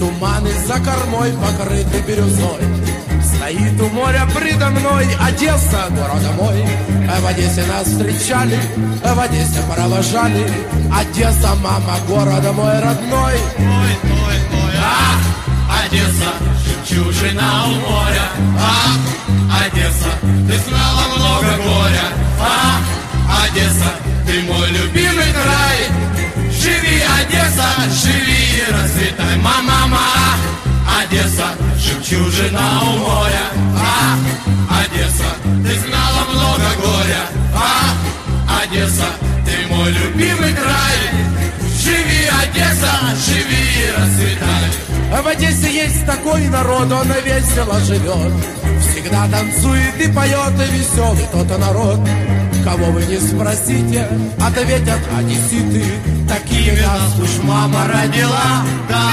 туманы за кормой покрыты бирюзой. Стоит у моря предо мной Одесса, города мой. В Одессе нас встречали, в Одессе провожали. Одесса, мама, города мой родной. Одесса, жемчужина у моря. Одесса, ты знала много горя. Одесса, ты мой любимый край. Живи, Одесса, живи и расцветай, мама. Одесса, жемчужина у моря. Одесса, ты знала много горя. Одесса, ты мой любимый край. Живи, Одесса, живи и расцветай. В Одессе есть такой народ, он весело живет. Всегда танцует и поет, и веселый тот народ. Кого вы не спросите, ответят одесситы. Такими нас уж мама родила. Да.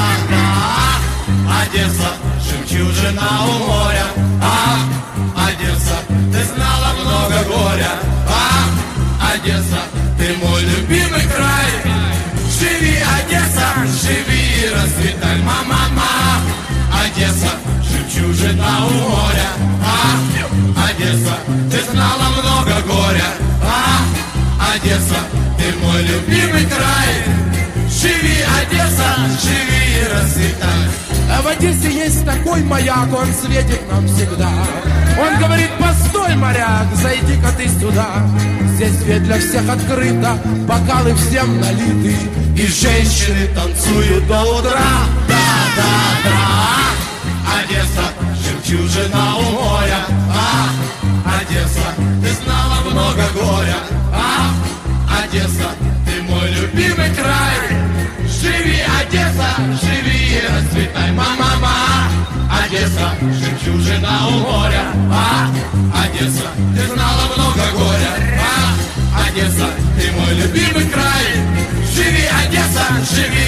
Одесса, жемчужина у моря. Одесса, ты знала много горя. Одесса, ты мой любимый край. Живи, Одесса, живи и расцветай, мама. Одесса, жемчужина у моря. Одесса, ты знала много горя. Одесса, ты мой любимый край. Живи, Одесса, живи и расцветай. В Одессе есть такой маяк, он светит нам всегда. Он говорит: постой, моряк, зайди-ка ты сюда. Здесь свет для всех открыто, бокалы всем налиты, и женщины танцуют до утра. Одесса, жемчужина у моря. Одесса, ты знала много горя. Одесса, ты мой любимый край. Живи, Одесса, живи и расцветай, мама. Одесса, жемчужина у моря. Одесса, ты знала много горя. Одесса, ты мой любимый край. Живи, Одесса, живи